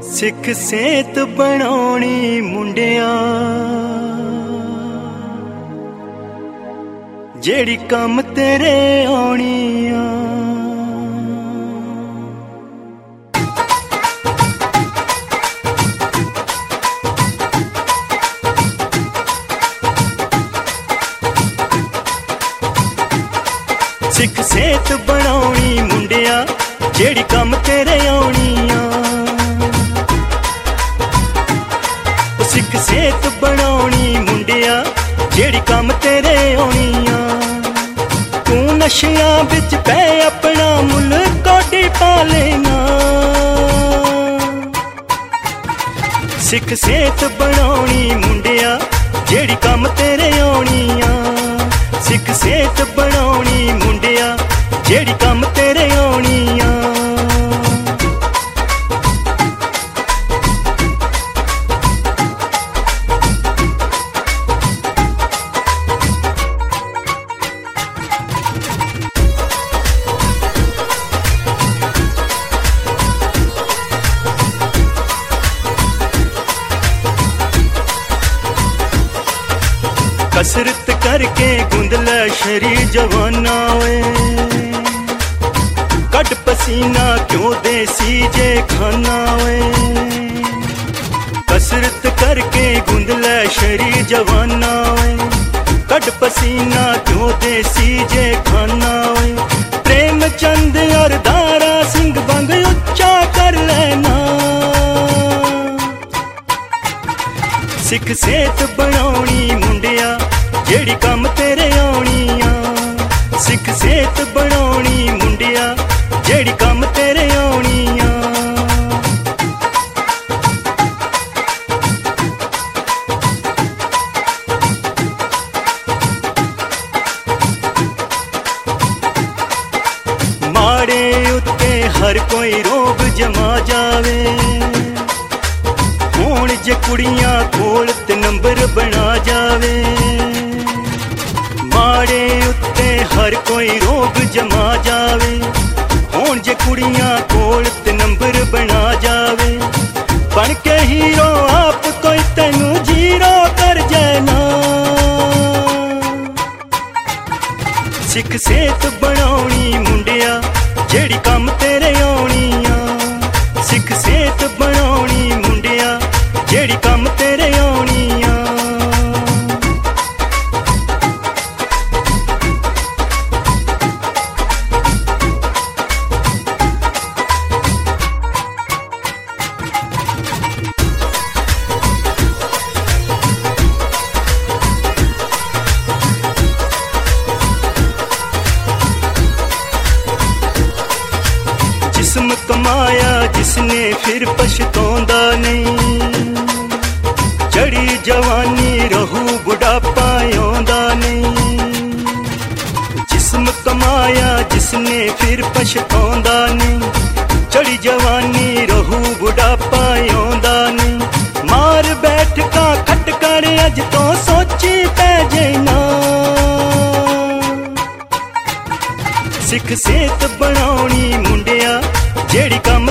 सिख सेहत बनाउणी मुंडिया, जेड़ी कम तेरे आउणी आ। सिख सेहत बनाउणी मुंडिया, जेड़ी कम तेरे आउणी आ। सिख सेहत बनाउणी मुंडिया, जेड़ी कम तेरे आउणी आ। तू नशियां बिच पै अपना मुल कोडी पा लेना। सिख सेहत बनाउणी मुंडिया, जेड़ी कम तेरे आउणी आ। सिख सेहत बनाउणी मुंडिया, जेड़ी कम तेरे आउणी आ। कसरत करके गुंदला शरीर जवाना वे, कट पसीना क्यों देसी जे खाना वे। कसरत करके गुंदला शरीर जवाना वे, कट पसीना क्यों देसी जे खाना वे। प्रेम चंद और दारा सिंह बंग उच्चा कर लेना। सिख सेहत बनाउणी मुंडिया, जेड़ी कम तेरे आउणी आ। सिख सेहत बनाउणी मुंडिया, जेड़ी कम तेरे आउणी आ। माड़े उत्ते हर कोई रोग जमा जावे, हुण जे कुड़ियां कोल ते नंबर बना जावे। माड़े उत्ते हर कोई रोग जमा जावे, हुण जे कुड़ियां कोल ते नंबर बना जावे। बन के हीरो आप कोई तैनू जीरो कर जाना। सिख सेहत बनाउणी मुंडिया, जेड़ी कम तेरे आउणी आ। सिख सेहत बनाउणी मुंडिया, जेड़ी कम तेरे आउणी आ। जिस्म कमाया जिसने फिर पछतौंदा नहीं, चढ़ी जवानी रहू बुढ़ापा आउंदा नहीं। जिस्म कमाया जिसने फिर पछतौंदा नहीं, चढ़ी जवानी रहू बुढ़ापा आउंदा नहीं। मार बैठ का खटकर अज तो सोची पै जाना। सिख सेहत बनाउणी मुंडिया, जेड़ी कम